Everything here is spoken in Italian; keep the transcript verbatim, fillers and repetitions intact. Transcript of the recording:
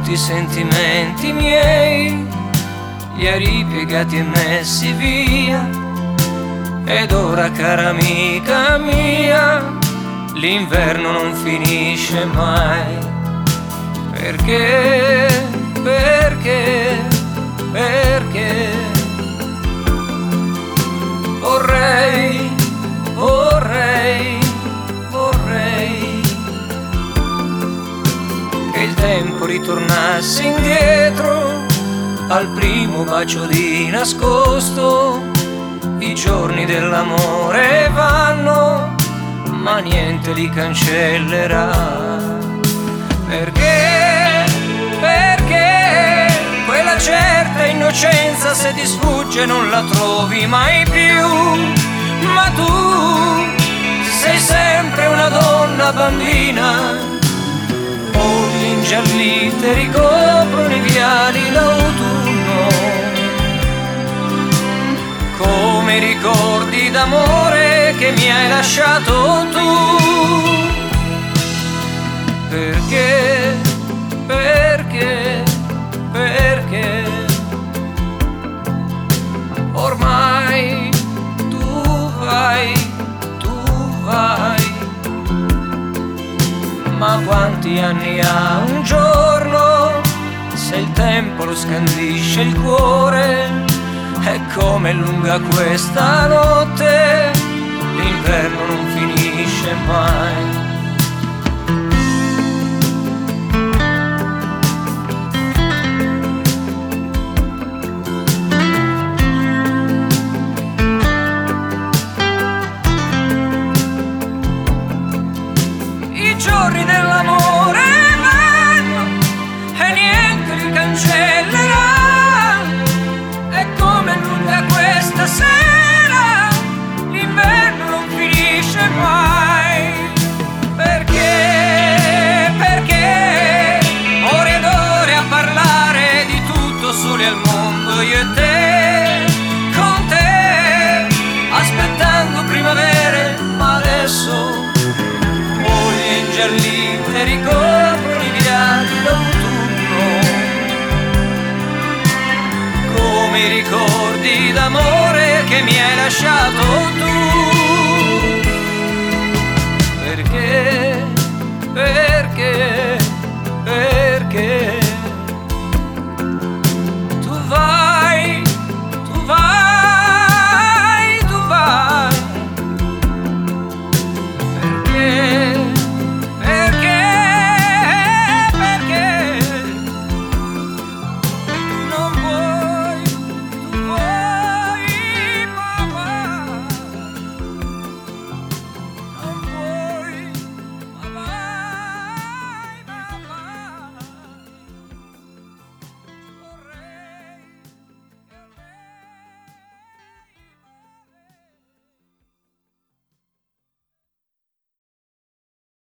tutti i sentimenti miei li hai ripiegati e messi via. Ed ora, cara amica mia, l'inverno non finisce mai. Perché, perché, perché vorrei, vorrei, vorrei che il tempo ritornasse indietro al primo bacio di nascosto. I giorni dell'amore vanno, ma niente li cancellerà. Perché, perché quella certa innocenza, se ti sfugge non la trovi mai più. Ma tu sei sempre una donna bambina, foglie ingiallite ricoprono i viali d'autunno, come i ricordi d'amore che mi hai lasciato tu. Perché, perché, perché ormai tu vai, tu vai. Ma quanti anni ha un giorno, se il tempo lo scandisce il cuore? E come è lunga questa notte, l'inverno non finisce mai. I giorni dell'amore vanno e niente li cancellerà. E come è lunga questa sera, l'inverno non finisce mai. Perché, perché ore ed ore a parlare di tutto soli al mondo, io e te, con te, aspettando primavere, ma adesso foglie ingiallite ricoprono i viali d'autunno, come i ricordi d'amore che mi hai lasciato tu.